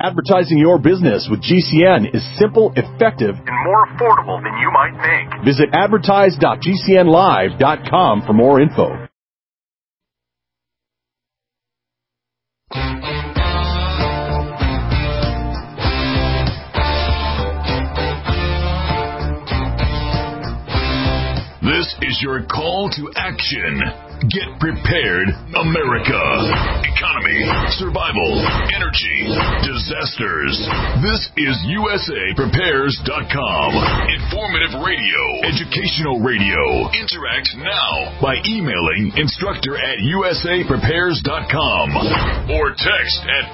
Advertising your business with GCN is simple, effective, and more affordable than you might think. Visit advertise.gcnlive.com for more info. This is your call to action. Get prepared, America. Economy, survival, energy, disasters. This is USAPrepares.com. Informative radio, educational radio. Interact now by emailing instructor@USAPrepares.com or text at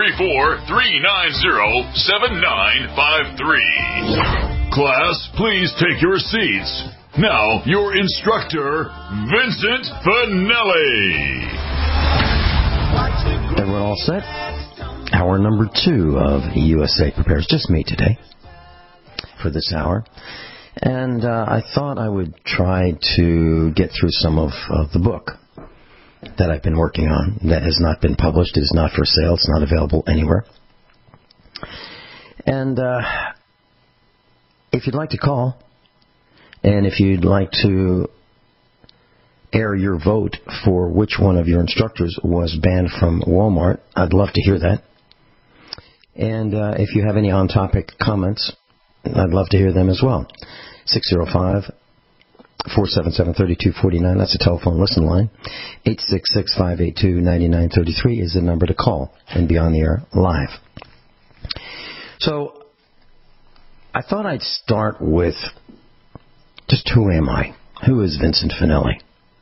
434-390-7953. Class, please take your seats. Now, your instructor, Vincent Finelli. Everyone all set? Hour number 2 of USA Prepares. Just me today for this hour. And I thought I would try to get through some of the book that I've been working on that has not been published. It is not for sale. It's not available anywhere. And if you'd like to call, and if you'd like to air your vote for which one of your instructors was banned from Walmart, I'd love to hear that. And if you have any on-topic comments, I'd love to hear them as well. 605-477-3249, that's the telephone listen line. 866-582-9933 is the number to call and be on the air live. So I thought I'd start with just who am I? Who is Vincent Finelli?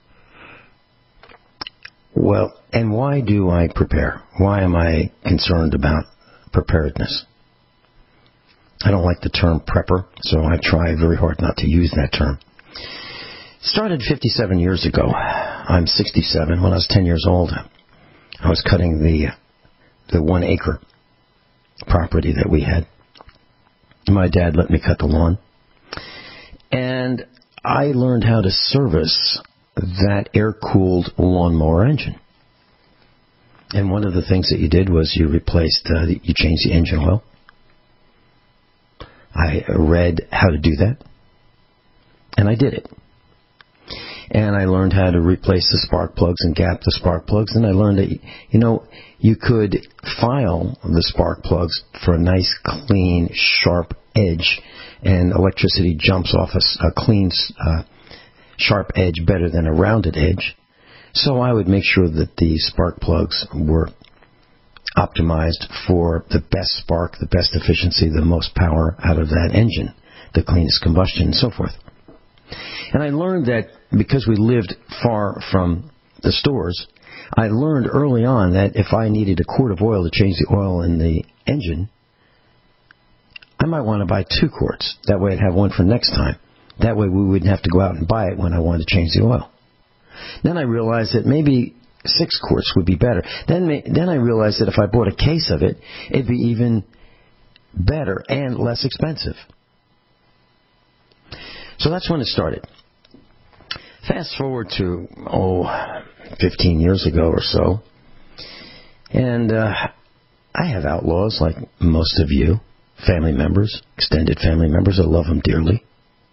Well, and why do I prepare? Why am I concerned about preparedness? I don't like the term prepper, so I try very hard not to use that term. It started 57 years ago. I'm 67. When I was 10 years old, I was cutting the 1 acre property that we had. My dad let me cut the lawn. And I learned how to service that air-cooled lawnmower engine. And one of the things that you did was you changed the engine oil. I read how to do that, and I did it. And I learned how to replace the spark plugs and gap the spark plugs, and I learned that, you could file the spark plugs for a nice, clean, sharp edge, and electricity jumps off a clean, sharp edge better than a rounded edge. So I would make sure that the spark plugs were optimized for the best spark, the best efficiency, the most power out of that engine, the cleanest combustion, and so forth. And I learned that because we lived far from the stores, I learned early on that if I needed a quart of oil to change the oil in the engine, I might want to buy 2 quarts. That way I'd have one for next time. That way we wouldn't have to go out and buy it when I wanted to change the oil. Then I realized that maybe 6 quarts would be better. Then I realized that if I bought a case of it, it'd be even better and less expensive. So that's when it started. Fast forward to, 15 years ago or so. And I have outlaws like most of you, family members, extended family members. I love them dearly.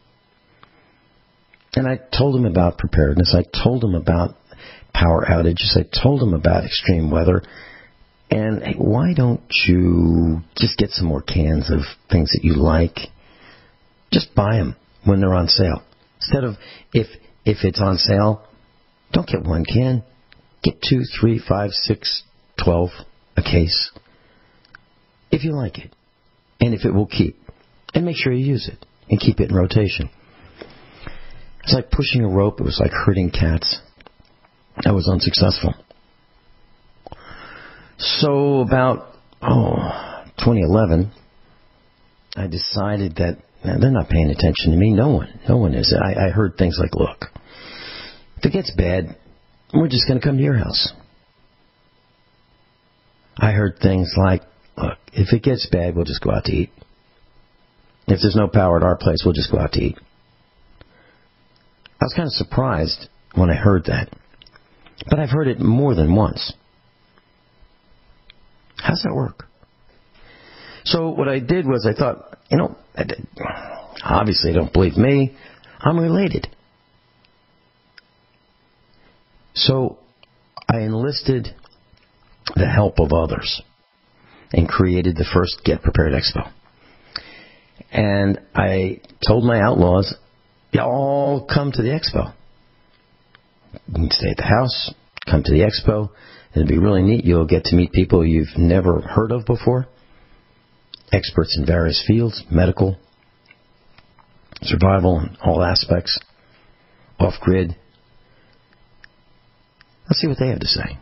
And I told them about preparedness. I told them about power outages. I told them about extreme weather. And hey, why don't you just get some more cans of things that you like? Just buy them when they're on sale. Instead of, if it's on sale, don't get 1 can. Get 2, 3, 5, 6, 12 a case. If you like it. And if it will keep. And make sure you use it. And keep it in rotation. It's like pushing a rope. It was like herding cats. I was unsuccessful. So about 2011, I decided that they're not paying attention to me. No one is. I heard things like, look, if it gets bad, we're just going to come to your house. I heard things like, look, if it gets bad, we'll just go out to eat. If there's no power at our place, we'll just go out to eat. I was kind of surprised when I heard that. But I've heard it more than once. How's that work? So what I did was I thought, obviously they don't believe me. I'm related. So I enlisted the help of others and created the first Get Prepared Expo. And I told my outlaws, y'all come to the expo. You can stay at the house, come to the expo. It'll be really neat. You'll get to meet people you've never heard of before. Experts in various fields, medical, survival, and all aspects, off-grid. Let's see what they have to say.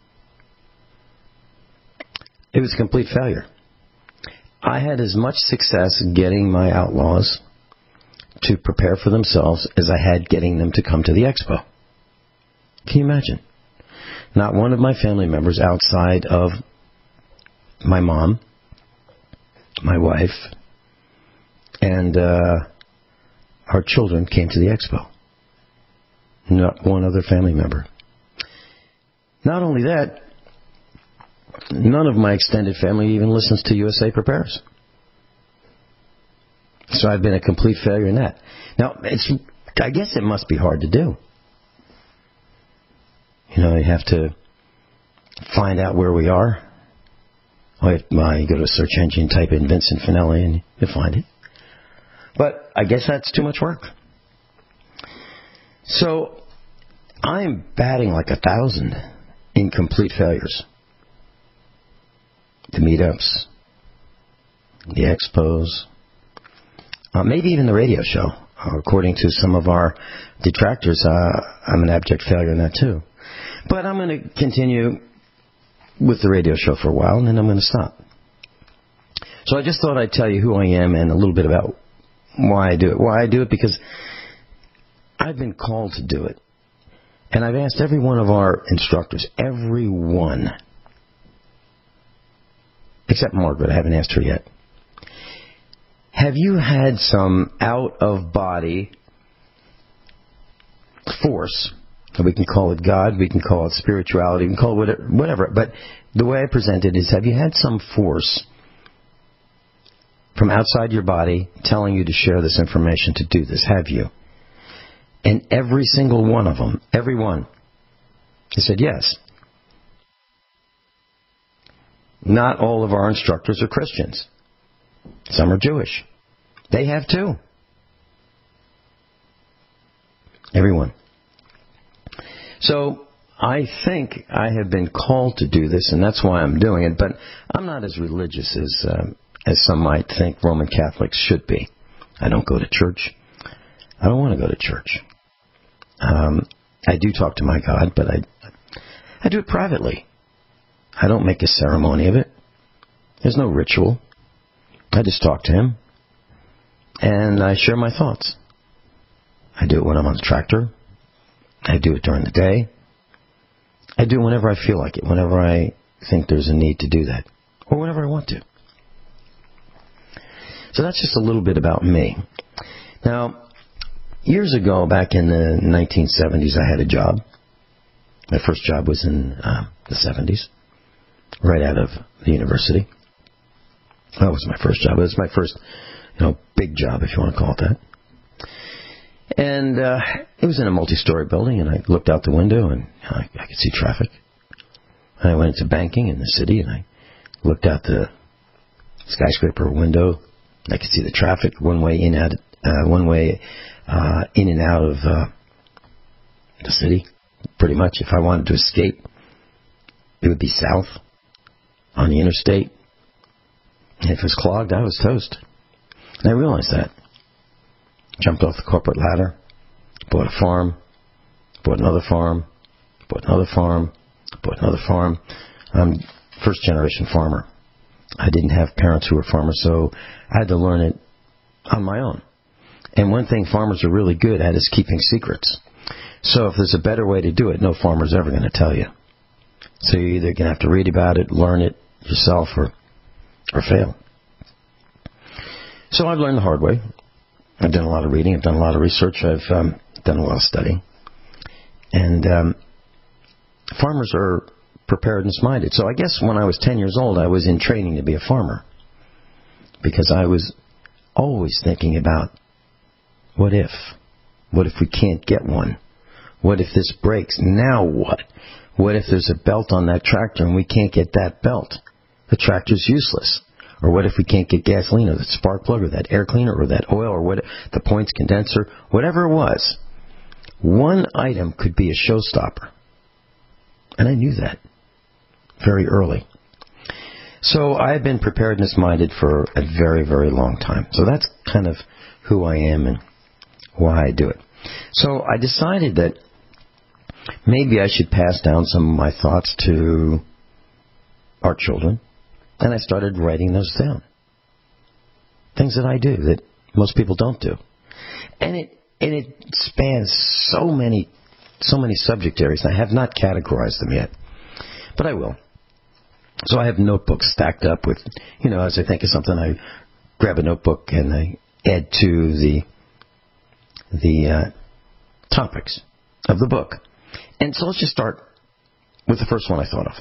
It was a complete failure. I had as much success getting my outlaws to prepare for themselves as I had getting them to come to the expo. Can you imagine? Not one of my family members outside of my mom, my wife, and our children came to the expo. Not one other family member. Not only that, none of my extended family even listens to USA Prepares. So I've been a complete failure in that. Now, I guess it must be hard to do. You have to find out where we are. You go to a search engine, type in Vincent Finelli, and you find it. But I guess that's too much work. So I'm batting like 1,000 in complete failures. The meetups, the expos, maybe even the radio show. According to some of our detractors, I'm an abject failure in that too. But I'm going to continue with the radio show for a while, and then I'm going to stop. So I just thought I'd tell you who I am and a little bit about why I do it. Why I do it because I've been called to do it. And I've asked every one of our instructors, every one, except Margaret, I haven't asked her yet. Have you had some out-of-body force? We can call it God, we can call it spirituality, we can call it whatever. But the way I present it is, have you had some force from outside your body telling you to share this information, to do this? Have you? And every single one of them, every one, he said yes. Not all of our instructors are Christians. Some are Jewish. They have too. Everyone. So I think I have been called to do this, and that's why I'm doing it. But I'm not as religious as some might think Roman Catholics should be. I don't go to church. I don't want to go to church. I do talk to my God, but I do it privately. I don't make a ceremony of it. There's no ritual. I just talk to Him, and I share my thoughts. I do it when I'm on the tractor. I do it during the day. I do it whenever I feel like it, whenever I think there's a need to do that, or whenever I want to. So that's just a little bit about me. Now, years ago, back in the 1970s, I had a job. My first job was in the 70s, right out of the university. That was my first job. It was my first, big job, if you want to call it that. And it was in a multi-story building, and I looked out the window, and I could see traffic. And I went into banking in the city, and I looked out the skyscraper window. I could see the traffic one way in and out of the city. Pretty much, if I wanted to escape, it would be south on the interstate. And if it was clogged, I was toast. And I realized that. Jumped off the corporate ladder, bought a farm, bought another farm, bought another farm, bought another farm. I'm first generation farmer. I didn't have parents who were farmers, so I had to learn it on my own. And one thing farmers are really good at is keeping secrets. So if there's a better way to do it, no farmer's ever going to tell you. So you're either going to have to read about it, learn it yourself, or fail. So I've learned the hard way. I've done a lot of reading. I've done a lot of research. I've done a lot of studying. And farmers are preparedness-minded. So I guess when I was 10 years old, I was in training to be a farmer. because I was always thinking about, what if? What if we can't get one? What if this breaks? Now what? What if there's a belt on that tractor and we can't get that belt? The tractor's useless. Or what if we can't get gasoline or that spark plug or that air cleaner or that oil or what, the points condenser, whatever it was. One item could be a showstopper. And I knew that very early. So I've been preparedness-minded for a very, very long time. So that's kind of who I am and why I do it. So I decided that maybe I should pass down some of my thoughts to our children. And I started writing those down. Things that I do that most people don't do. And it spans so many subject areas. I have not categorized them yet. But I will. So I have notebooks stacked up with, as I think of something, I grab a notebook and I add to the topics of the book. And so let's just start with the first one I thought of.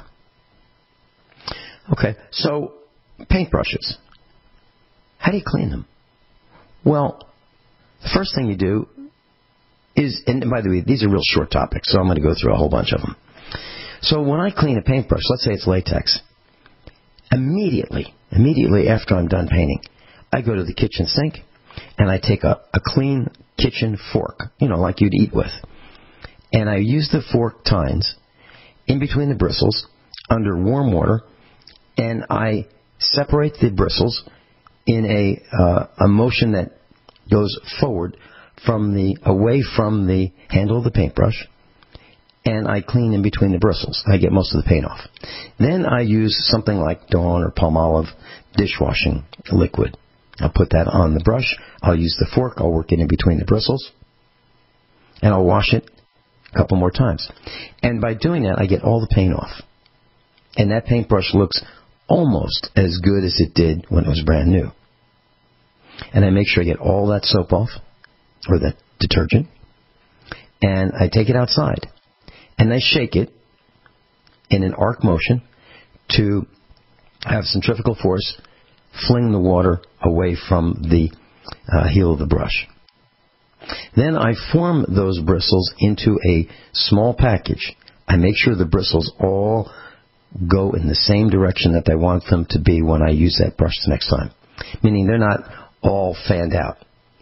Okay, so paintbrushes. How do you clean them? Well, the first thing you do is, and by the way, these are real short topics, so I'm going to go through a whole bunch of them. So when I clean a paintbrush, let's say it's latex, immediately after I'm done painting, I go to the kitchen sink and I take a clean kitchen fork, like you'd eat with. And I use the fork tines in between the bristles under warm water, and I separate the bristles in a motion that goes forward away from the handle of the paintbrush, and I clean in between the bristles. I get most of the paint off. Then I use something like Dawn or Palmolive dishwashing liquid. I'll put that on the brush. I'll use the fork. I'll work it in between the bristles, and I'll wash it a couple more times. And by doing that, I get all the paint off. And that paintbrush looks almost as good as it did when it was brand new. And I make sure I get all that soap off, or that detergent, and I take it outside. And I shake it in an arc motion to have centrifugal force fling the water away from the heel of the brush. Then I form those bristles into a small package. I make sure the bristles all go in the same direction that I want them to be when I use that brush the next time. Meaning they're not all fanned out.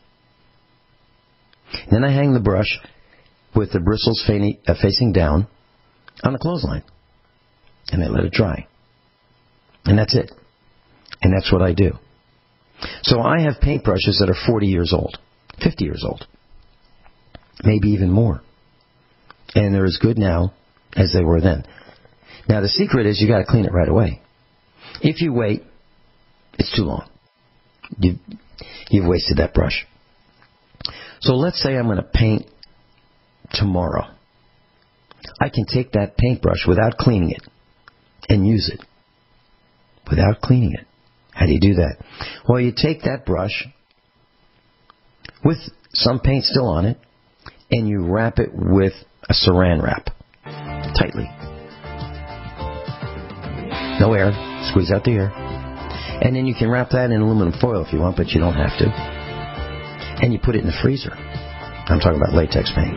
Then I hang the brush with the bristles facing down on the clothesline. And I let it dry. And that's it. And that's what I do. So I have paintbrushes that are 40 years old, 50 years old, maybe even more. And they're as good now as they were then. Now the secret is you got to clean it right away. If you wait, it's too long. You've wasted that brush. So let's say I'm going to paint tomorrow. I can take that paintbrush without cleaning it and use it. Without cleaning it. How do you do that? Well, you take that brush with some paint still on it and you wrap it with a saran wrap tightly. No air. Squeeze out the air. And then you can wrap that in aluminum foil if you want, but you don't have to. And you put it in the freezer. I'm talking about latex paint.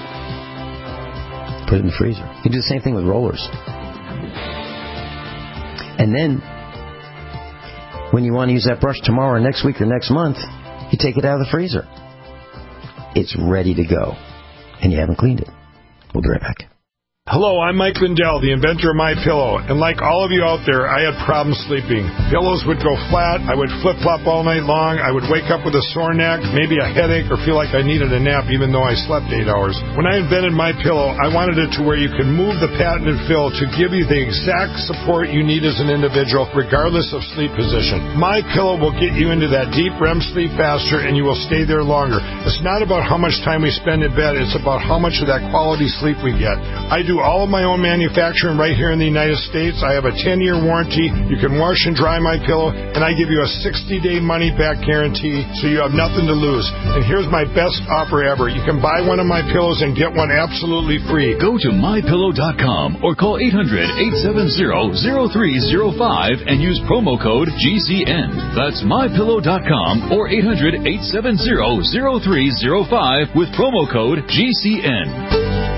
Put it in the freezer. You do the same thing with rollers. And then, when you want to use that brush tomorrow or next week or next month, you take it out of the freezer. It's ready to go. And you haven't cleaned it. We'll be right back. Hello, I'm Mike Lindell, the inventor of MyPillow, and like all of you out there, I had problems sleeping. Pillows would go flat, I would flip-flop all night long, I would wake up with a sore neck, maybe a headache, or feel like I needed a nap even though I slept 8 hours. When I invented MyPillow, I wanted it to where you could move the patented fill to give you the exact support you need as an individual, regardless of sleep position. MyPillow will get you into that deep REM sleep faster, and you will stay there longer. It's not about how much time we spend in bed, it's about how much of that quality sleep we get. I do do all of my own manufacturing right here in the United States. I have a 10-year warranty. You can wash and dry my pillow, and I give you a 60-day money-back guarantee, so you have nothing to lose. And here's my best offer ever. You can buy one of my pillows and get one absolutely free. Go to mypillow.com or call 800-870-0305 and use promo code GCN. That's mypillow.com or 800-870-0305 with promo code GCN.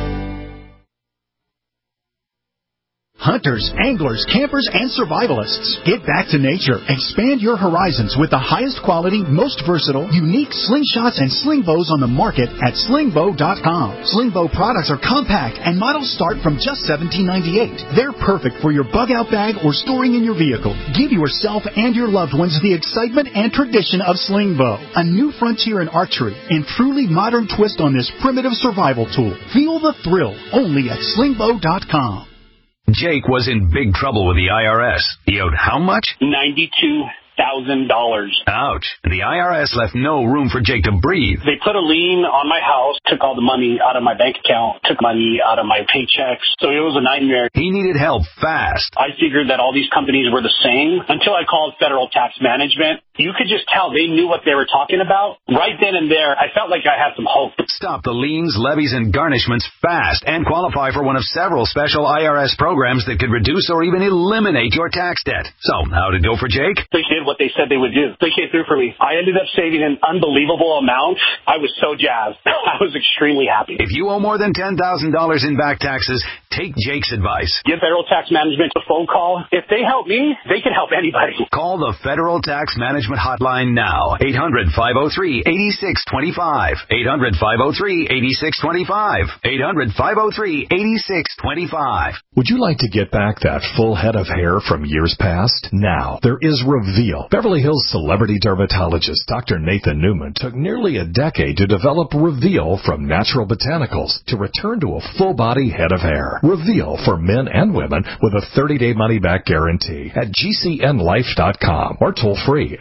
Hunters, anglers, campers, and survivalists. Get back to nature. Expand your horizons with the highest quality, most versatile, unique slingshots and sling bows on the market at slingbow.com. Slingbow products are compact and models start from just $17.98. They're perfect for your bug-out bag or storing in your vehicle. Give yourself and your loved ones the excitement and tradition of Slingbow, a new frontier in archery and truly modern twist on this primitive survival tool. Feel the thrill only at slingbow.com. Jake was in big trouble with the IRS. He owed how much? $92,000. Ouch. The IRS left no room for Jake to breathe. They put a lien on my house, took all the money out of my bank account, took money out of my paychecks. So it was a nightmare. He needed help fast. I figured that all these companies were the same until I called Federal Tax Management. You could just tell they knew what they were talking about. Right then and there, I felt like I had some hope. Stop the liens, levies, and garnishments fast and qualify for one of several special IRS programs that could reduce or even eliminate your tax debt. So, how'd it go for Jake? They did what they said they would do. They came through for me. I ended up saving an unbelievable amount. I was so jazzed. I was extremely happy. If you owe more than $10,000 in back taxes, take Jake's advice. Give Federal Tax Management a phone call. If they help me, they can help anybody. Call the Federal Tax Management hotline now. 800-503-8625. 800-503-8625. 800-503-8625. Would you like to get back that full head of hair from years past? Now, there is Reveal. Beverly Hills celebrity dermatologist Dr. Nathan Newman took nearly a decade to develop Reveal from natural botanicals to return to a full-body head of hair. Reveal for men and women with a 30-day money-back guarantee at GCNlife.com or toll-free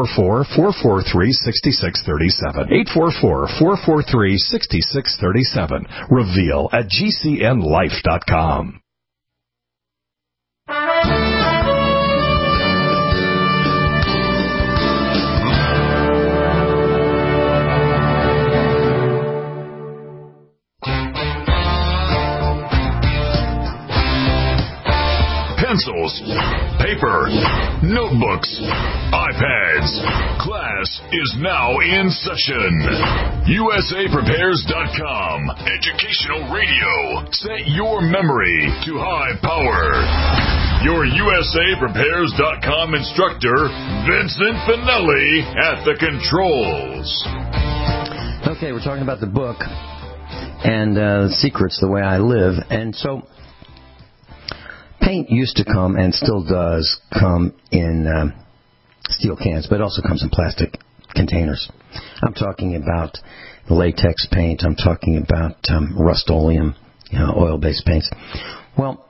844-443-6637. 844-443-6637. Reveal at GCNlife.com. Pencils, paper, notebooks, iPads. Class is now in session. USAPrepares.com. Educational radio. Set your memory to high power. Your USAPrepares.com instructor, Vincent Finelli, at the controls. Okay, we're talking about the book and secrets, the way I live. And so paint used to come, and still does come, in steel cans, but it also comes in plastic containers. I'm talking about latex paint. I'm talking about Rust-Oleum, oil-based paints. Well,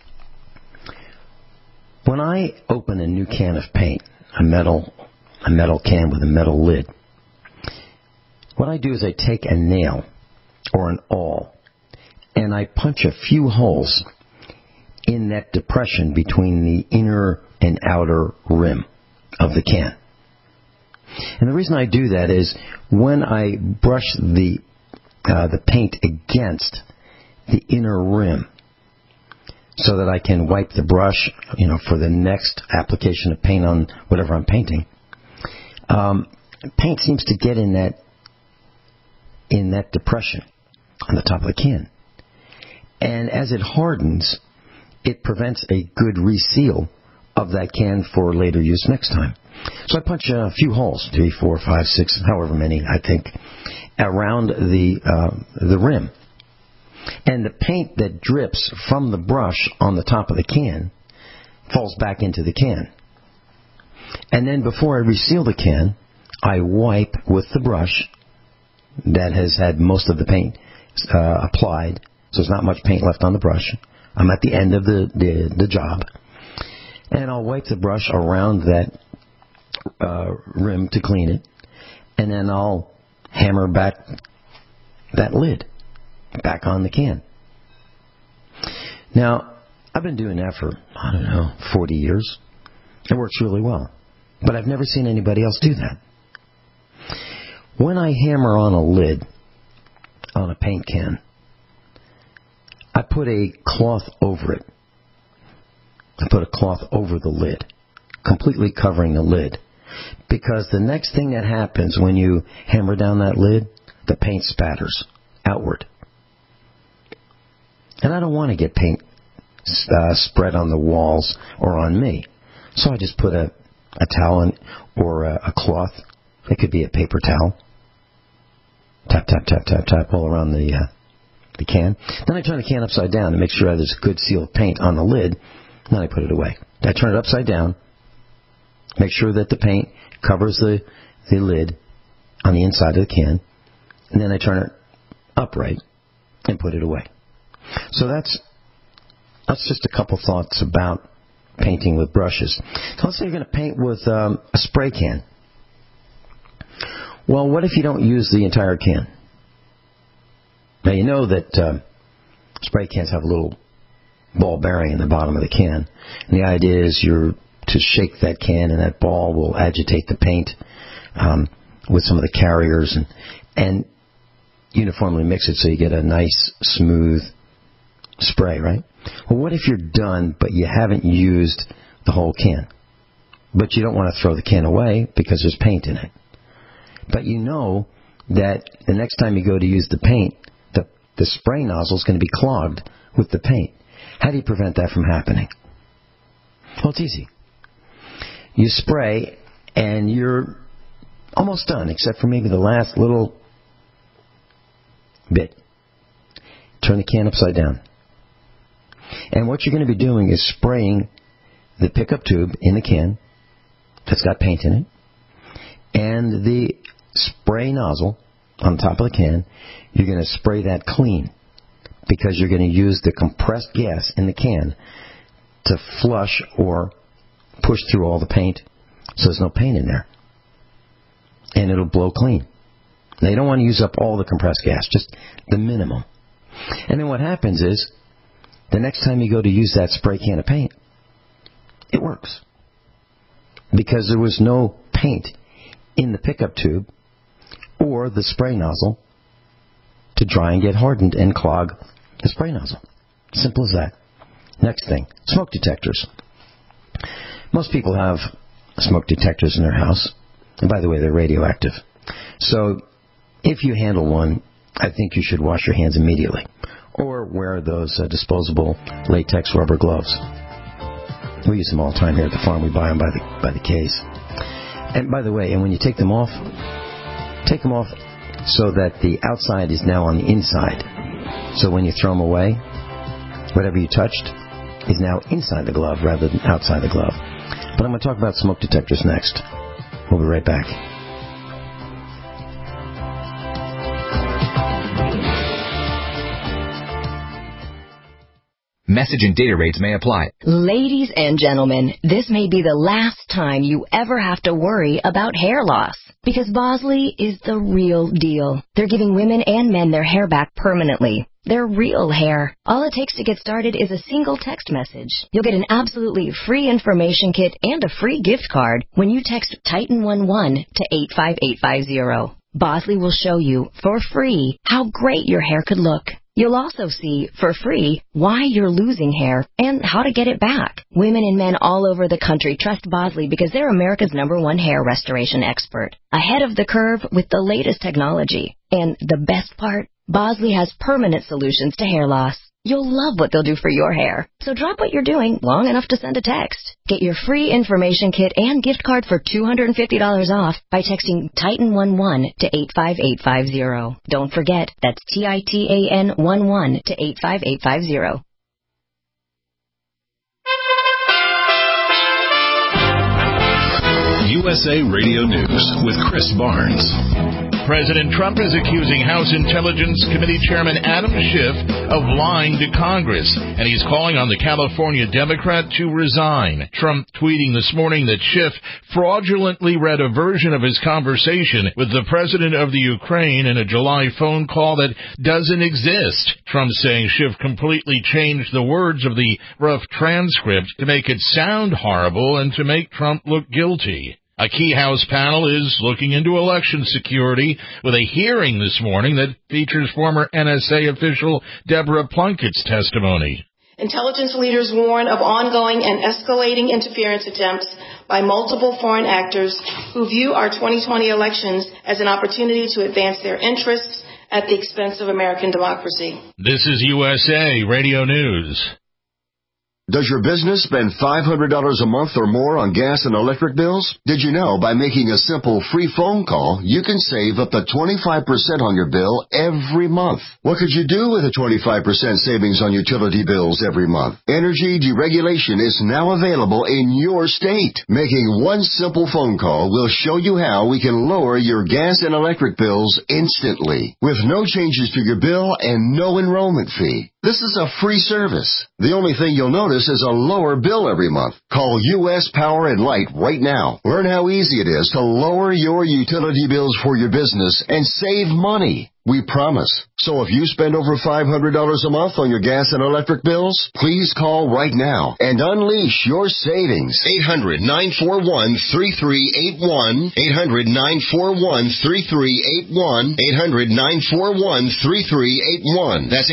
when I open a new can of paint, a metal can with a metal lid, what I do is I take a nail or an awl, and I punch a few holes in that depression between the inner and outer rim of the can. And the reason I do that is when I brush the paint against the inner rim so that I can wipe the brush, for the next application of paint on whatever I'm painting, paint seems to get in that depression on the top of the can. And as it hardens, it prevents a good reseal of that can for later use next time. So I punch a few holes, 3, 4, 5, 6, however many I think, around the rim. And the paint that drips from the brush on the top of the can falls back into the can. And then before I reseal the can, I wipe with the brush that has had most of the paint applied, so there's not much paint left on the brush. I'm at the end of the job. And I'll wipe the brush around that rim to clean it. And then I'll hammer back that lid back on the can. Now, I've been doing that for, 40 years. It works really well. But I've never seen anybody else do that. When I hammer on a lid on a paint can, I put a cloth over it. I put a cloth over the lid, completely covering the lid. Because the next thing that happens when you hammer down that lid, the paint spatters outward. And I don't want to get paint spread on the walls or on me. So I just put a towel or a cloth. It could be a paper towel. Tap, tap, tap, tap, tap all around the can. Then I turn the can upside down to make sure there's a good seal of paint on the lid. Then I put it away. I turn it upside down. Make sure that the paint covers the lid on the inside of the can. And then I turn it upright and put it away. So that's just a couple thoughts about painting with brushes. So let's say you're going to paint with a spray can. Well, what if you don't use the entire can? Now, you know that spray cans have a little ball bearing in the bottom of the can. And the idea is you're to shake that can, and that ball will agitate the paint with some of the carriers and uniformly mix it so you get a nice, smooth spray, right? Well, what if you're done, but you haven't used the whole can? But you don't want to throw the can away because there's paint in it. But you know that the next time you go to use the paint, the spray nozzle is going to be clogged with the paint. How do you prevent that from happening? Well, it's easy. You spray, and you're almost done, except for maybe the last little bit. Turn the can upside down. And what you're going to be doing is spraying the pickup tube in the can that's got paint in it, and the spray nozzle on top of the can. You're going to spray that clean because you're going to use the compressed gas in the can to flush or push through all the paint so there's no paint in there. And it'll blow clean. Now, you don't want to use up all the compressed gas, just the minimum. And then what happens is, the next time you go to use that spray can of paint, it works. Because there was no paint in the pickup tube or the spray nozzle to dry and get hardened and clog the spray nozzle. Simple as that. Next thing, smoke detectors. Most people have smoke detectors in their house. And by the way, they're radioactive. So if you handle one, I think you should wash your hands immediately. Or wear those disposable latex rubber gloves. We use them all the time here at the farm. We buy them by the case. And by the way, and when you take them off so that the outside is now on the inside. So when you throw them away, whatever you touched is now inside the glove rather than outside the glove. But I'm going to talk about smoke detectors next. We'll be right back. Message and data rates may apply. Ladies and gentlemen, this may be the last time you ever have to worry about hair loss. Because Bosley is the real deal. They're giving women and men their hair back permanently. Their real hair. All it takes to get started is a single text message. You'll get an absolutely free information kit and a free gift card when you text Titan11 to 85850. Bosley will show you, for free, how great your hair could look. You'll also see, for free, why you're losing hair and how to get it back. Women and men all over the country trust Bosley because they're America's #1 hair restoration expert. Ahead of the curve with the latest technology. And the best part, Bosley has permanent solutions to hair loss. You'll love what they'll do for your hair. So drop what you're doing long enough to send a text. Get your free information kit and gift card for $250 off by texting Titan11 to 85850. Don't forget, that's TITAN11 to 85850. USA Radio News with Chris Barnes. President Trump is accusing House Intelligence Committee Chairman Adam Schiff of lying to Congress, and he's calling on the California Democrat to resign. Trump tweeting this morning that Schiff fraudulently read a version of his conversation with the president of the Ukraine in a July phone call that doesn't exist. Trump saying Schiff completely changed the words of the rough transcript to make it sound horrible and to make Trump look guilty. A key House panel is looking into election security with a hearing this morning that features former NSA official Deborah Plunkett's testimony. Intelligence leaders warn of ongoing and escalating interference attempts by multiple foreign actors who view our 2020 elections as an opportunity to advance their interests at the expense of American democracy. This is USA Radio News. Does your business spend $500 a month or more on gas and electric bills? Did you know by making a simple free phone call, you can save up to 25% on your bill every month? What could you do with a 25% savings on utility bills every month? Energy deregulation is now available in your state. Making one simple phone call will show you how we can lower your gas and electric bills instantly, with no changes to your bill and no enrollment fee. This is a free service. The only thing you'll notice is a lower bill every month. Call U.S. Power and Light right now. Learn how easy it is to lower your utility bills for your business and save money. We promise. So if you spend over $500 a month on your gas and electric bills, please call right now and unleash your savings. 800-941-3381. 800-941-3381. 800-941-3381. That's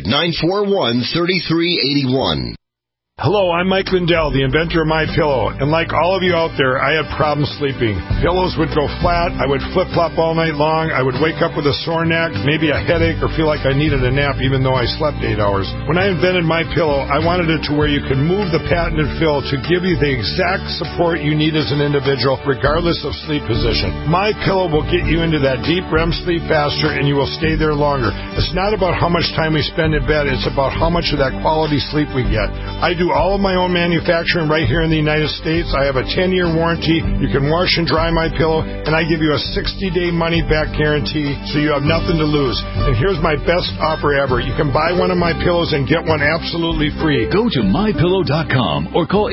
800-941-3381. Hello, I'm Mike Lindell, the inventor of MyPillow, and like all of you out there, I had problems sleeping. Pillows would go flat, I would flip-flop all night long, I would wake up with a sore neck, maybe a headache, or feel like I needed a nap even though I slept 8 hours. When I invented MyPillow, I wanted it to where you could move the patented fill to give you the exact support you need as an individual, regardless of sleep position. MyPillow will get you into that deep REM sleep faster, and you will stay there longer. It's not about how much time we spend in bed, it's about how much of that quality sleep we get. I do all of my own manufacturing right here in the United States. I have a 10-year warranty. You can wash and dry MyPillow, and I give you a 60-day money-back guarantee, so you have nothing to lose. And here's my best offer ever. You can buy one of my pillows and get one absolutely free. Go to MyPillow.com or call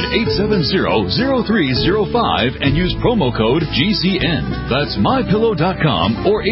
800-870-0305 and use promo code GCN. That's MyPillow.com or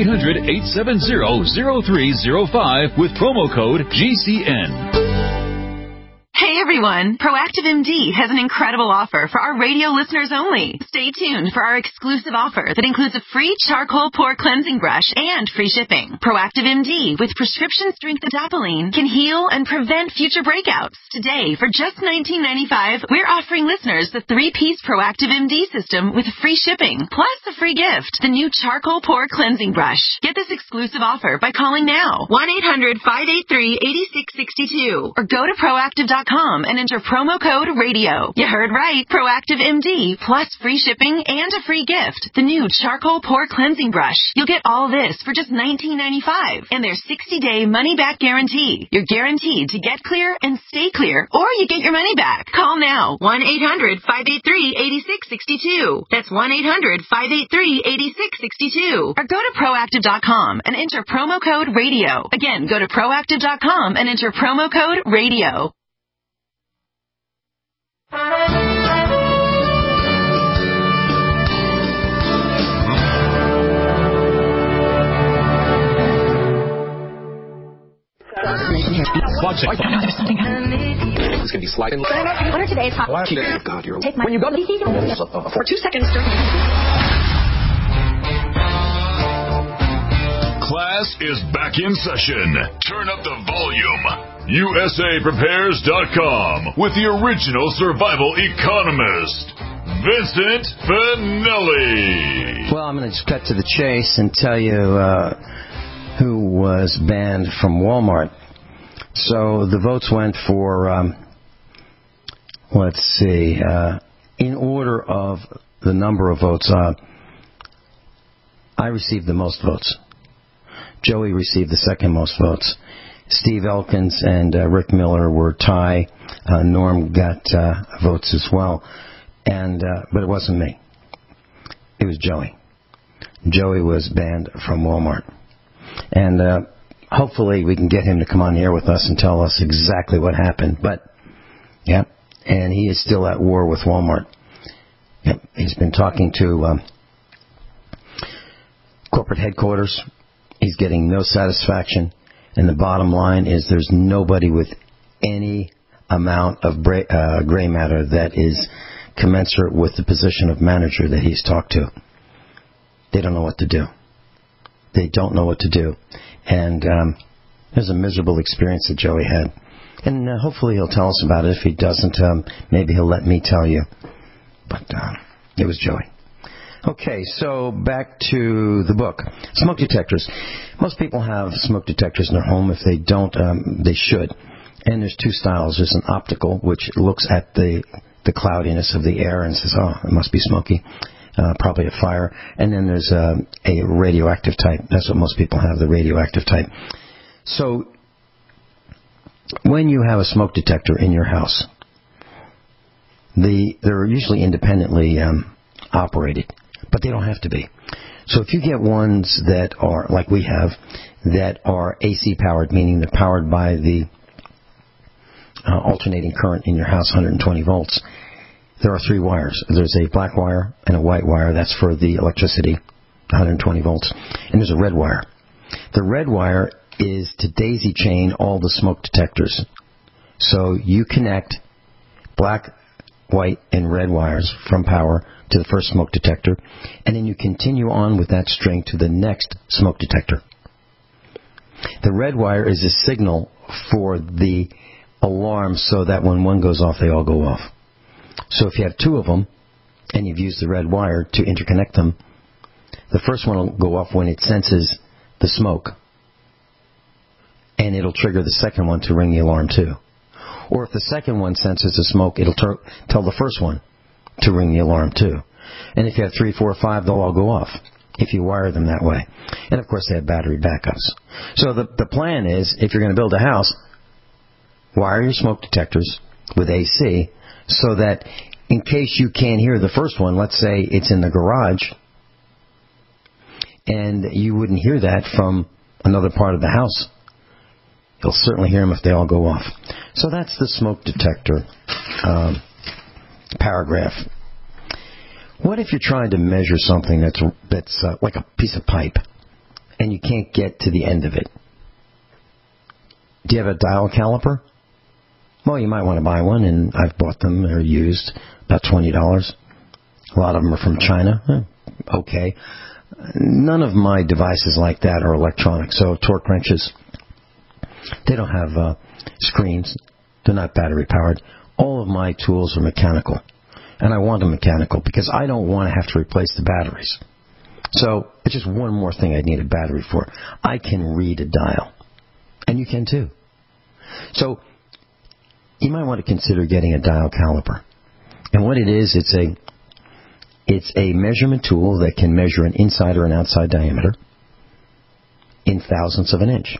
800-870-0305 with promo code GCN. Hey everyone, Proactive MD has an incredible offer for our radio listeners only. Stay tuned for our exclusive offer that includes a free charcoal pore cleansing brush and free shipping. Proactive MD with prescription strength adapalene can heal and prevent future breakouts. Today, for just $19.95, we're offering listeners the 3-piece Proactive MD system with free shipping, plus a free gift, the new charcoal pore cleansing brush. Get this exclusive offer by calling now, 1-800-583-8662, or go to Proactive.com and enter promo code RADIO. You heard right. Proactive MD plus free shipping and a free gift. The new charcoal pore cleansing brush. You'll get all this for just $19.95 and their 60-day money-back guarantee. You're guaranteed to get clear and stay clear, or you get your money back. Call now. 1-800-583-8662. That's 1-800-583-8662. Or go to Proactive.com and enter promo code RADIO. Again, go to Proactive.com and enter promo code RADIO. It's going to be sliding. What are today's hot? God, you're take my when you go for 2 seconds. Class is back in session. Turn up the volume. USAPrepares.com with the original survival economist, Vincent Finelli. Well, I'm going to just cut to the chase and tell you who was banned from Walmart. So the votes went for, let's see, in order of the number of votes, I received the most votes. Joey received the second most votes. Steve Elkins and Rick Miller were tie. Norm got votes as well. But it wasn't me. It was Joey. Joey was banned from Walmart. And hopefully we can get him to come on the air with us and tell us exactly what happened. But, yeah, and he is still at war with Walmart. Yep, he's been talking to corporate headquarters. He's getting no satisfaction. And the bottom line is there's nobody with any amount of gray matter that is commensurate with the position of manager that he's talked to. They don't know what to do. They don't know what to do. And there's a miserable experience that Joey had. And hopefully he'll tell us about it. If he doesn't, maybe he'll let me tell you. But it was Joey. Okay, so back to the book. Smoke detectors. Most people have smoke detectors in their home. If they don't, they should. And there's two styles. There's an optical, which looks at the cloudiness of the air and says, oh, it must be smoky. Probably a fire. And then there's a radioactive type. That's what most people have, the radioactive type. So when you have a smoke detector in your house, they're usually independently operated, but they don't have to be. So if you get ones that are, like we have, that are AC powered, meaning they're powered by the alternating current in your house, 120 volts, there are three wires. There's a black wire and a white wire. That's for the electricity, 120 volts. And there's a red wire. The red wire is to daisy chain all the smoke detectors. So you connect black, white, and red wires from power to the first smoke detector, and then you continue on with that string to the next smoke detector. The red wire is a signal for the alarm so that when one goes off, they all go off. So if you have two of them, and you've used the red wire to interconnect them, the first one will go off when it senses the smoke, and it'll trigger the second one to ring the alarm too. Or if the second one senses the smoke, it'll tell the first one to ring the alarm too. And if you have 3, 4, 5, they'll all go off if you wire them that way. And of course they have battery backups. So the plan is, if you're going to build a house, wire your smoke detectors with AC so that in case you can't hear the first one, let's say it's in the garage, and you wouldn't hear that from another part of the house, you'll certainly hear them if they all go off. So that's the smoke detector paragraph. What if you're trying to measure something that's like a piece of pipe, and you can't get to the end of it? Do you have a dial caliper? Well, you might want to buy one, and I've bought them. They're used, about $20. A lot of them are from China. Okay. None of my devices like that are electronic, so torque wrenches, they don't have screens. They're not battery powered. All of my tools are mechanical. And I want them mechanical because I don't want to have to replace the batteries. So it's just one more thing I need a battery for. I can read a dial. And you can too. So you might want to consider getting a dial caliper. And what it is, it's a measurement tool that can measure an inside or an outside diameter in thousandths of an inch.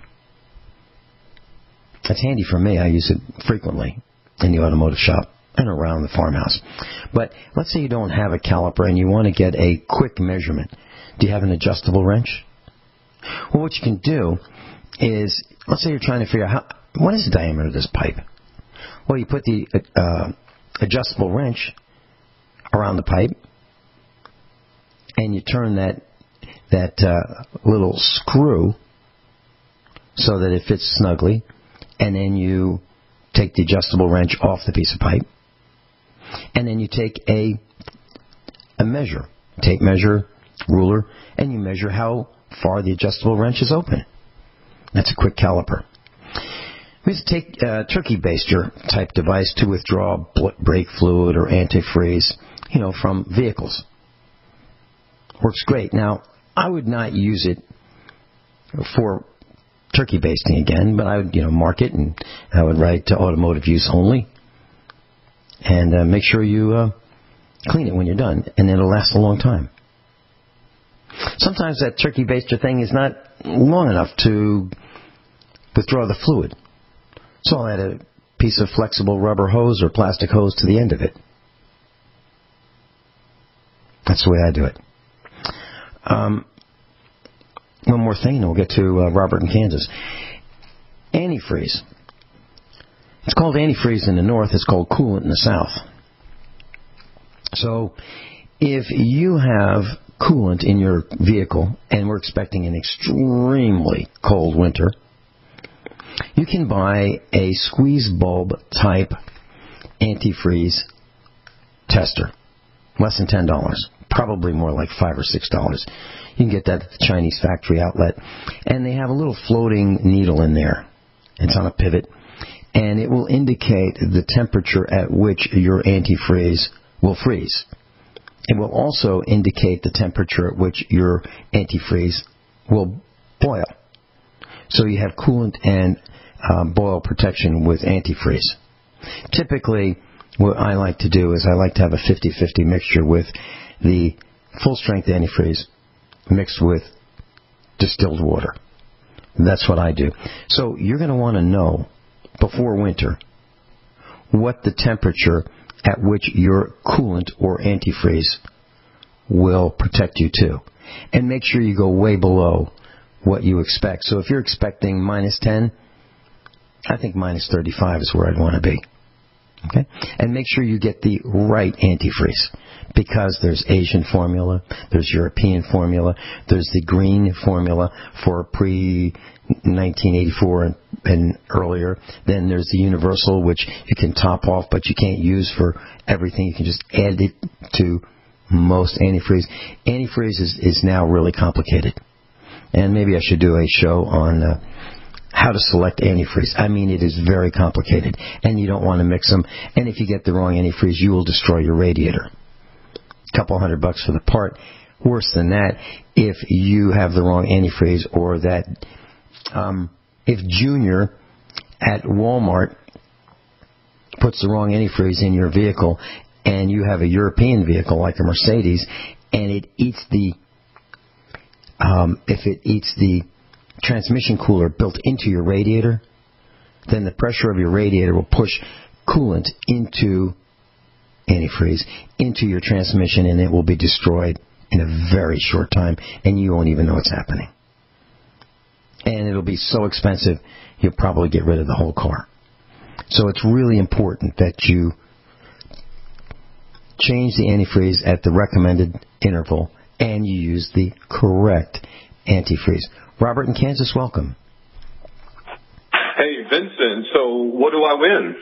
That's handy for me. I use it frequently in the automotive shop and around the farmhouse. But let's say you don't have a caliper and you want to get a quick measurement. Do you have an adjustable wrench? Well, what you can do is, let's say you're trying to figure out what is the diameter of this pipe. Well, you put the adjustable wrench around the pipe, and you turn that little screw so that it fits snugly, and then you take the adjustable wrench off the piece of pipe, and then you take a measure, tape measure, ruler, and you measure how far the adjustable wrench is open. That's a quick caliper. We used to take a turkey baster type device to withdraw brake fluid or antifreeze, from vehicles. Works great. Now, I would not use it for turkey basting again, but I would, mark it, and I would write to automotive use only, and make sure you clean it when you're done, and it'll last a long time. Sometimes that turkey baster thing is not long enough to withdraw the fluid, so I'll add a piece of flexible rubber hose or plastic hose to the end of it. That's the way I do it. one more thing, and we'll get to Robert in Kansas. Antifreeze. It's called antifreeze in the north. It's called coolant in the south. So if you have coolant in your vehicle, and we're expecting an extremely cold winter, you can buy a squeeze bulb type antifreeze tester. Less than $10. Probably more like $5 or $6. You can get that at the Chinese factory outlet. And they have a little floating needle in there. It's on a pivot. And it will indicate the temperature at which your antifreeze will freeze. It will also indicate the temperature at which your antifreeze will boil. So you have coolant and boil protection with antifreeze. Typically, what I like to do is I like to have a 50-50 mixture with the full-strength antifreeze mixed with distilled water. That's what I do. So you're going to want to know before winter what the temperature at which your coolant or antifreeze will protect you to. And make sure you go way below what you expect. So if you're expecting minus 10, I think minus 35 is where I'd want to be. Okay? And make sure you get the right antifreeze, because there's Asian formula, there's European formula, there's the green formula for pre-1984 and earlier. Then there's the universal, which you can top off, but you can't use for everything. You can just add it to most antifreeze. Antifreeze is now really complicated. And maybe I should do a show on how to select antifreeze. I mean, it is very complicated, and you don't want to mix them. And if you get the wrong antifreeze, you will destroy your radiator. A couple $100 for the part. Worse than that, if you have the wrong antifreeze, or that if Junior at Walmart puts the wrong antifreeze in your vehicle, and you have a European vehicle like a Mercedes, and it eats the if it eats the transmission cooler built into your radiator, then the pressure of your radiator will push coolant into antifreeze, into your transmission, and it will be destroyed in a very short time, and you won't even know it's happening. And it'll be so expensive, you'll probably get rid of the whole car. So it's really important that you change the antifreeze at the recommended interval, and you use the correct antifreeze. Robert in Kansas, welcome. Hey, Vincent, so what do I win?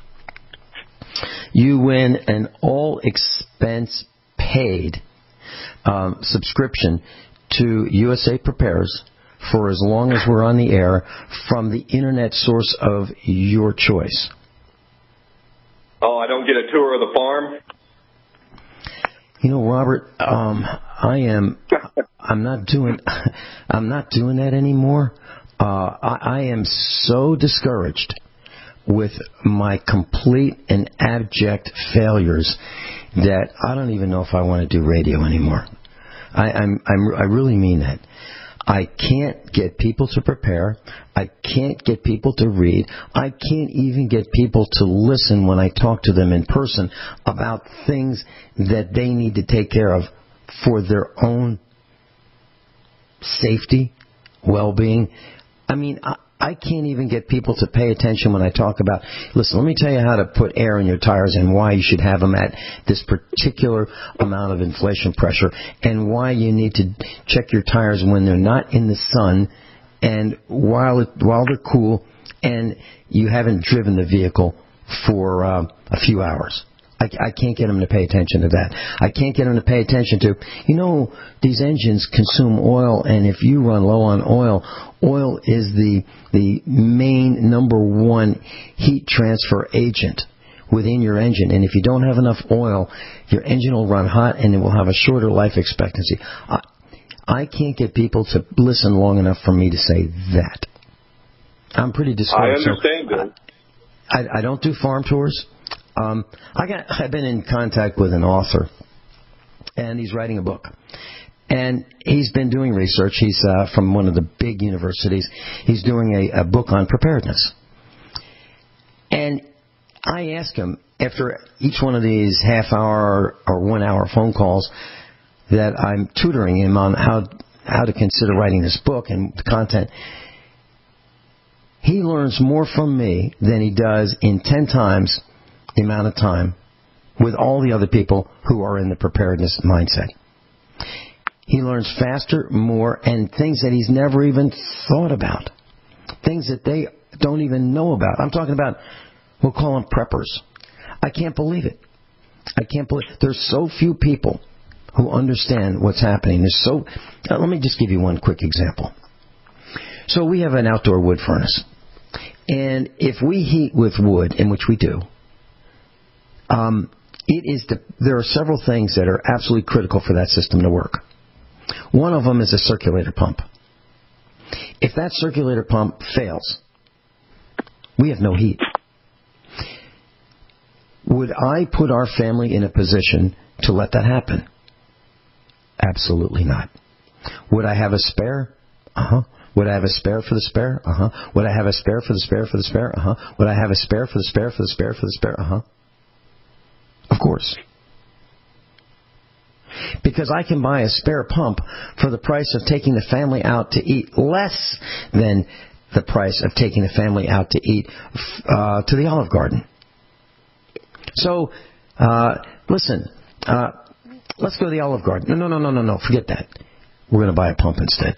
You win an all-expense-paid subscription to USA Prepares for as long as we're on the air from the internet source of your choice. Oh, I don't get a tour of the farm? You know, Robert, I'm not doing that anymore. I am so discouraged with my complete and abject failures that I don't even know if I want to do radio anymore. I really mean that. I can't get people to prepare. I can't get people to read. I can't even get people to listen when I talk to them in person about things that they need to take care of for their own safety, well-being. I mean, I can't even get people to pay attention when I talk about, listen, let me tell you how to put air in your tires and why you should have them at this particular amount of inflation pressure, and why you need to check your tires when they're not in the sun and while they're cool and you haven't driven the vehicle for a few hours. I can't get them to pay attention to that. I can't get them to pay attention to, these engines consume oil, and if you run low on oil, oil is the main number one heat transfer agent within your engine. And if you don't have enough oil, your engine will run hot and it will have a shorter life expectancy. I can't get people to listen long enough for me to say that. I'm pretty discouraged. I understand that. I don't do farm tours. I've been in contact with an author, and he's writing a book. And he's been doing research. He's from one of the big universities. He's doing a book on preparedness. And I asked him, after each one of these half-hour or 1-hour phone calls, that I'm tutoring him on how how to consider writing this book and the content, he learns more from me than he does in 10 times the amount of time with all the other people who are in the preparedness mindset. He learns faster, more, and things that he's never even thought about. Things that they don't even know about. I'm talking about, we'll call them preppers. I can't believe it. There's so few people who understand what's happening. Let me just give you one quick example. So we have an outdoor wood furnace. And if we heat with wood, in which we do, there are several things that are absolutely critical for that system to work. One of them is a circulator pump. If that circulator pump fails, we have no heat. Would I put our family in a position to let that happen? Absolutely not. Would I have a spare? Uh-huh. Would I have a spare for the spare? Uh-huh. Would I have a spare for the spare for the spare? Uh-huh. Would I have a spare for the spare for the spare for the spare? Uh-huh. Of course. Because I can buy a spare pump for the price of taking the family out to eat, less than the price of taking the family out to eat to the Olive Garden. So, listen, let's go to the Olive Garden. No, forget that. We're going to buy a pump instead.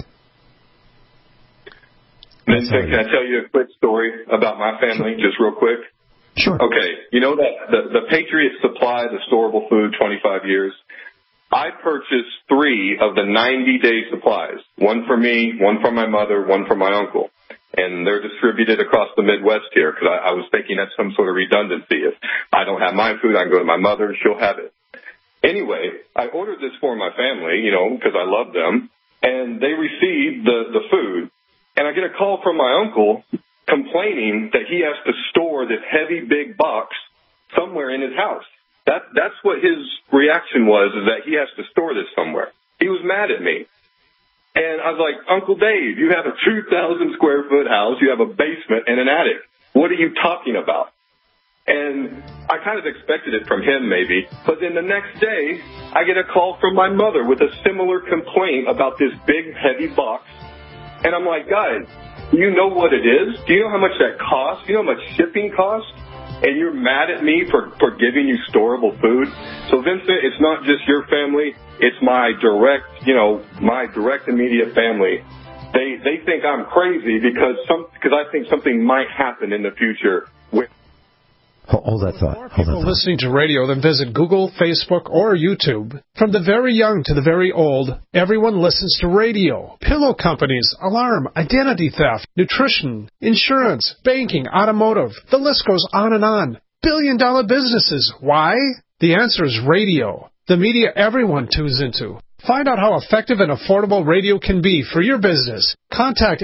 Vincent, can I tell you a quick story about my family, just real quick? Sure. Okay, you know that the Patriot Supply, the storable food, 25 years, I purchased 3 of the 90-day supplies, one for me, one for my mother, one for my uncle. And they're distributed across the Midwest here because I was thinking that's some sort of redundancy. If I don't have my food, I can go to my mother, she'll have it. Anyway, I ordered this for my family, because I love them, and they received the food. And I get a call from my uncle complaining that he has to store this heavy, big box somewhere in his house. That's what his reaction was, is that he has to store this somewhere. He was mad at me. And I was like, Uncle Dave, you have a 2,000 square foot house, you have a basement and an attic. What are you talking about? And I kind of expected it from him maybe, but then the next day I get a call from my mother with a similar complaint about this big, heavy box. And I'm like, guys, do you know what it is? Do you know how much that costs? Do you know how much shipping costs? And you're mad at me for giving you storable food? So, Vincent, it's not just your family. It's my direct immediate family. They think I'm crazy because I think something might happen in the future. Hold that thought. More people listening to radio than visit Google, Facebook, or YouTube. From the very young to the very old, everyone listens to radio. Pillow companies, alarm, identity theft, nutrition, insurance, banking, automotive. The list goes on and on. Billion-dollar businesses. Why? The answer is radio. The media everyone tunes into. Find out how effective and affordable radio can be for your business. Contact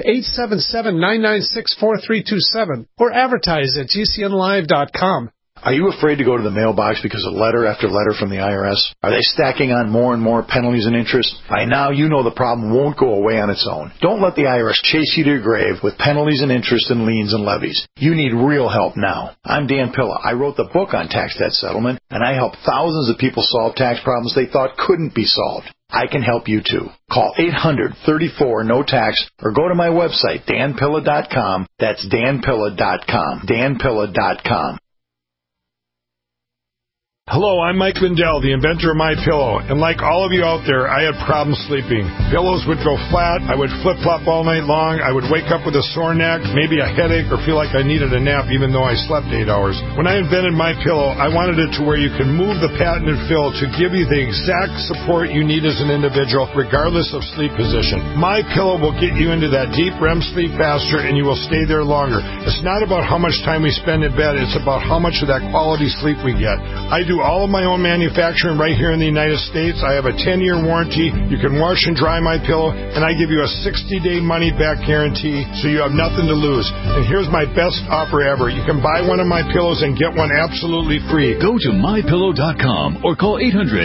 877-996-4327 or advertise at gcnlive.com. Are you afraid to go to the mailbox because of letter after letter from the IRS? Are they stacking on more and more penalties and interest? By now, you know the problem won't go away on its own. Don't let the IRS chase you to your grave with penalties and interest and liens and levies. You need real help now. I'm Dan Pilla. I wrote the book on tax debt settlement, and I help thousands of people solve tax problems they thought couldn't be solved. I can help you too. Call 800-34-NO-TAX or go to my website, danpilla.com. That's danpilla.com. danpilla.com. Hello, I'm Mike Lindell, the inventor of MyPillow, and like all of you out there, I had problems sleeping. Pillows would go flat, I would flip-flop all night long, I would wake up with a sore neck, maybe a headache, or feel like I needed a nap even though I slept 8 hours. When I invented MyPillow, I wanted it to where you can move the patented fill to give you the exact support you need as an individual, regardless of sleep position. MyPillow will get you into that deep REM sleep faster, and you will stay there longer. It's not about how much time we spend in bed, it's about how much of that quality sleep we get. I do all of my own manufacturing right here in the United States. I have a 10-year warranty. You can wash and dry my pillow, and I give you a 60-day money-back guarantee, so you have nothing to lose. And here's my best offer ever. You can buy one of my pillows and get one absolutely free. Go to MyPillow.com or call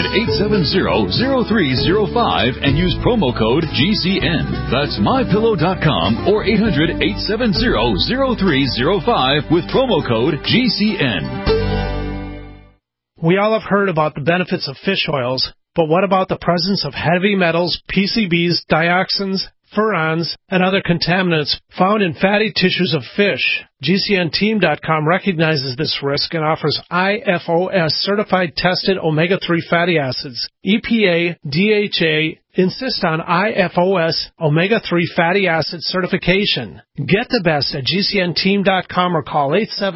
800-870-0305 and use promo code GCN. That's MyPillow.com or 800-870-0305 with promo code GCN. We all have heard about the benefits of fish oils, But what about the presence of heavy metals, PCBs, dioxins, furans, and other contaminants found in fatty tissues of fish? GCNteam.com recognizes this risk and offers IFOS certified tested omega-3 fatty acids. EPA, DHA insist on IFOS omega-3 fatty acid certification. Get the best at GCNteam.com or call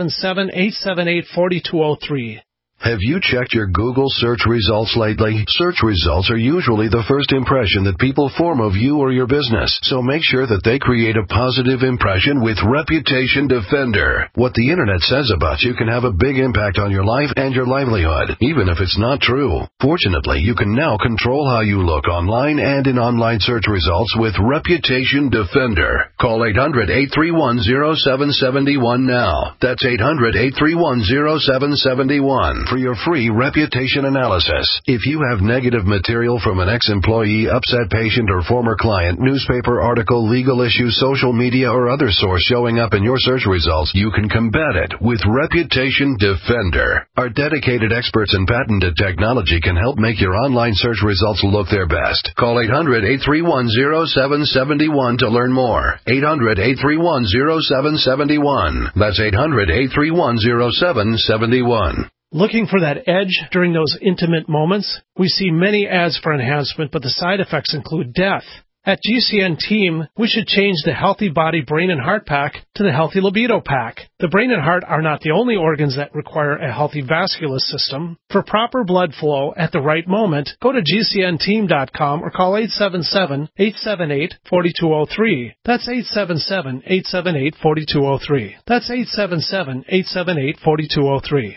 877-878-4203. Have you checked your Google search results lately? Search results are usually the first impression that people form of you or your business, so make sure that they create a positive impression with Reputation Defender. What the internet says about you can have a big impact on your life and your livelihood, even if it's not true. Fortunately, you can now control how you look online and in online search results with Reputation Defender. Call 800-831-0771 now. That's 800-831-0771. For your free reputation analysis. If you have negative material from an ex-employee, upset patient, or former client, newspaper article, legal issue, social media, or other source showing up in your search results, you can combat it with Reputation Defender. Our dedicated experts in patented technology can help make your online search results look their best. Call 800-831-0771 to learn more. 800-831-0771. That's 800-831-0771. Looking for that edge during those intimate moments? We see many ads for enhancement, but the side effects include death. At GCN Team, we should change the Healthy Body, Brain, and Heart Pack to the Healthy Libido Pack. The brain and heart are not the only organs that require a healthy vascular system. For proper blood flow at the right moment, go to GCNteam.com or call 877-878-4203. That's 877-878-4203. That's 877-878-4203.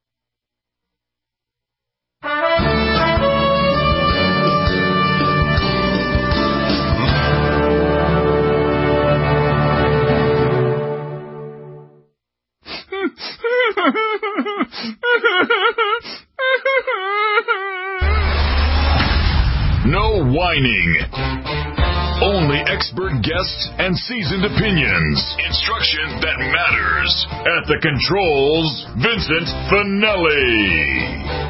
No whining. Only expert guests and seasoned opinions. Instruction that matters. At the controls, Vincent Finelli.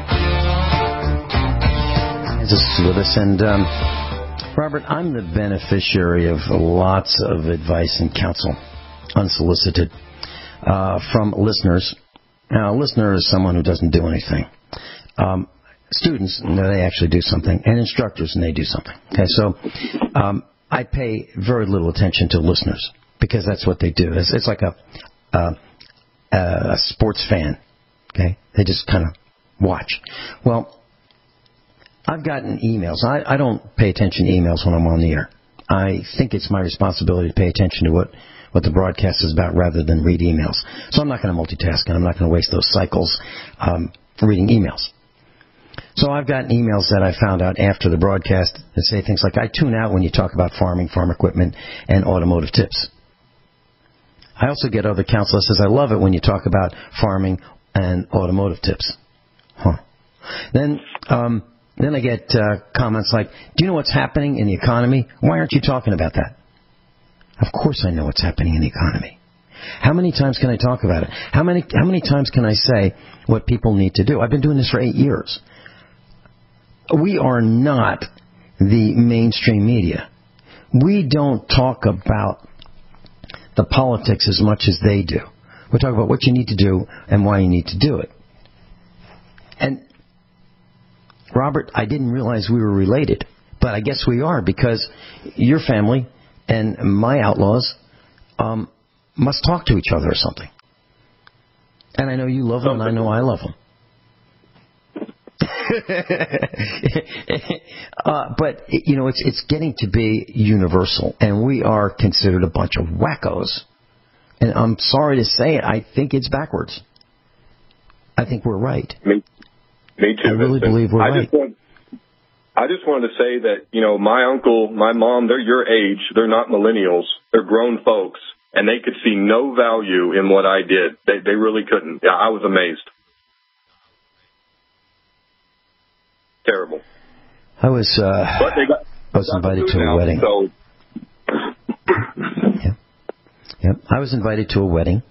This is with us, and Robert, I'm the beneficiary of lots of advice and counsel, unsolicited, from listeners. Now, a listener is someone who doesn't do anything. Students, they actually do something, and instructors, and they do something. Okay, so I pay very little attention to listeners because that's what they do. It's like a sports fan. Okay, they just kind of watch. Well, I've gotten emails. I don't pay attention to emails when I'm on the air. I think it's my responsibility to pay attention to what the broadcast is about rather than read emails. So I'm not going to multitask, and I'm not going to waste those cycles reading emails. So I've gotten emails that I found out after the broadcast that say things like, I tune out when you talk about farming, farm equipment, and automotive tips. I also get other counsel that says, I love it when you talk about farming and automotive tips. Then I get comments like, do you know what's happening in the economy? Why aren't you talking about that? Of course I know what's happening in the economy. How many times can I talk about it? How many times can I say what people need to do? I've been doing this for 8 years. We are not the mainstream media. We don't talk about the politics as much as they do. We talk about what you need to do and why you need to do it. And, Robert, I didn't realize we were related, but I guess we are, because your family and my outlaws must talk to each other or something. And I know you love them, and I know I love them. But, you know, it's getting to be universal, and we are considered a bunch of wackos. And I'm sorry to say it, I think it's backwards. I think we're right. Me too. I really believe we're right. I just wanted to say that, you know, my uncle, my mom, they're your age. They're not millennials. They're grown folks, and they could see no value in what I did. They really couldn't. Yeah, I was amazed. Terrible. I was invited to a wedding. So. Yep. I was invited to a wedding,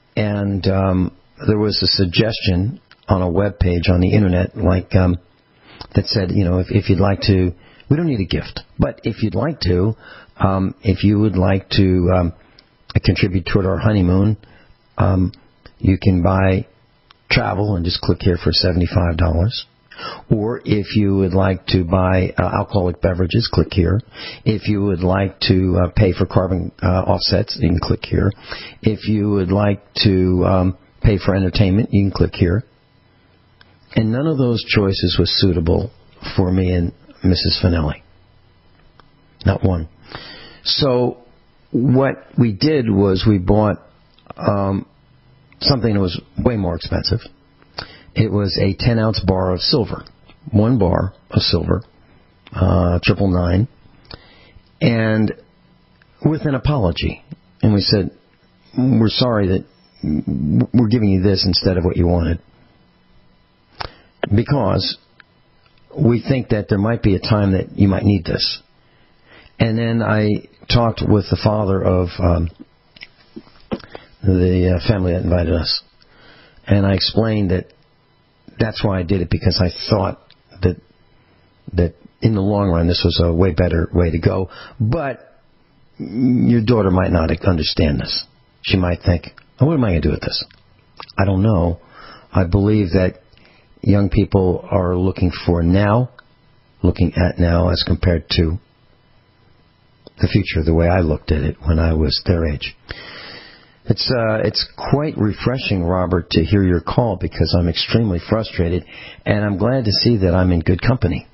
and there was a suggestion on a web page on the internet, like, that said, if you'd like to, we don't need a gift, but if you'd like to, if you would like to contribute toward our honeymoon, you can buy travel and just click here for $75. Or if you would like to buy alcoholic beverages, click here. If you would like to pay for carbon offsets, you can click here. If you would like to pay for entertainment, you can click here. And none of those choices was suitable for me and Mrs. Finelli. Not one. So what we did was we bought something that was way more expensive. It was a 10-ounce bar of silver. One bar of silver, 999, and with an apology. And we said, we're sorry that we're giving you this instead of what you wanted, because we think that there might be a time that you might need this. And then I talked with the father of the family that invited us, and I explained that that's why I did it, because I thought that in the long run this was a way better way to go. But your daughter might not understand this. She might think, oh, what am I going to do with this? I don't know. I believe that young people are looking at now as compared to the future, the way I looked at it when I was their age. It's quite refreshing, Robert, to hear your call, because I'm extremely frustrated, and I'm glad to see that I'm in good company.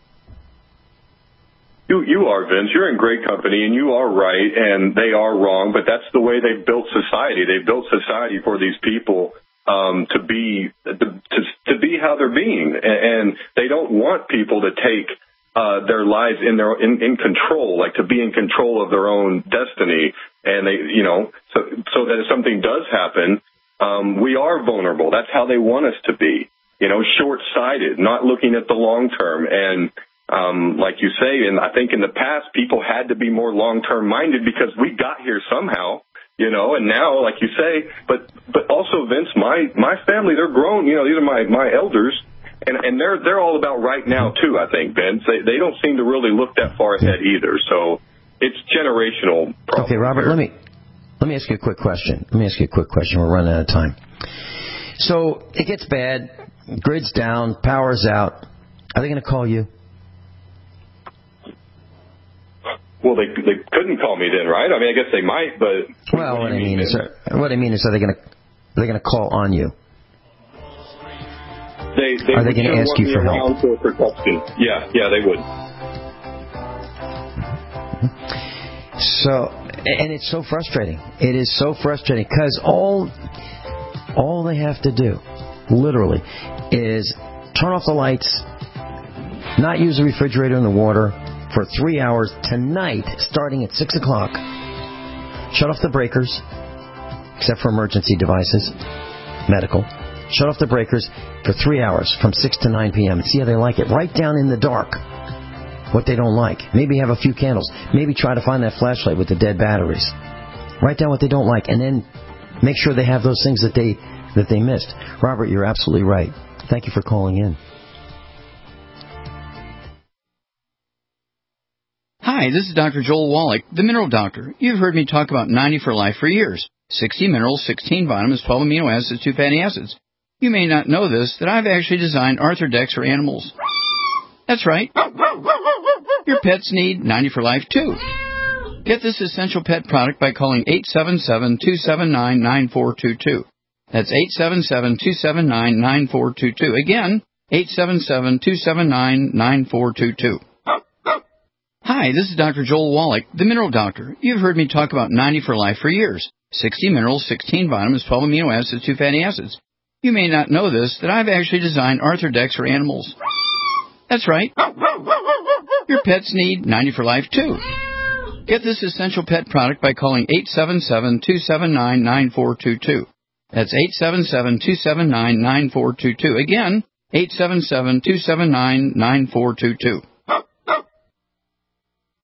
You are, Vince. You're in great company, and you are right, and they are wrong, but that's the way they've built society. They've built society for these people to be how they're being, and they don't want people to take their lives in control, like to be in control of their own destiny. And they, so that if something does happen, we are vulnerable. That's how they want us to be, short-sighted, not looking at the long term. And like you say, and I think in the past, people had to be more long-term minded because we got here somehow, and now, like you say, but also, Vince, my family, they're grown, these are my elders, and they're all about right now too, I think, Vince. They don't seem to really look that far ahead either. So it's generational problem. Okay, Robert, let me ask you a quick question. We're running out of time. So it gets bad, grid's down, power's out. Are they going to call you? Well, they couldn't call me then, right? I mean, I guess they might, but what I mean is, are they going to call on you? Are they going to ask you for help? For protection. Yeah, they would. So, and it's so frustrating. It is so frustrating, because all they have to do, literally, is turn off the lights, not use the refrigerator and the water for 3 hours tonight, starting at 6 o'clock. Shut off the breakers, except for emergency devices, medical. Shut off the breakers for 3 hours from 6 to 9 p.m. and see how they like it. Right down in the dark what they don't like. Maybe have a few candles. Maybe try to find that flashlight with the dead batteries. Write down what they don't like, and then make sure they have those things that they missed. Robert, you're absolutely right. Thank you for calling in. Hi, this is Dr. Joel Wallach, the Mineral Doctor. You've heard me talk about 90 for Life for years. 60 minerals, 16 vitamins, 12 amino acids, 2 fatty acids. You may not know this, that I've actually designed Arthrodex for animals. That's right. Your pets need 90 for Life, too. Get this essential pet product by calling 877-279-9422. That's 877-279-9422. Again, 877-279-9422. Hi, this is Dr. Joel Wallach, the Mineral Doctor. You've heard me talk about 90 for Life for years. 60 minerals, 16 vitamins, 12 amino acids, 2 fatty acids. You may not know this, that I've actually designed Arthrodex for animals. That's right. Your pets need 90 for Life, too. Get this essential pet product by calling 877-279-9422. That's 877-279-9422. Again, 877-279-9422.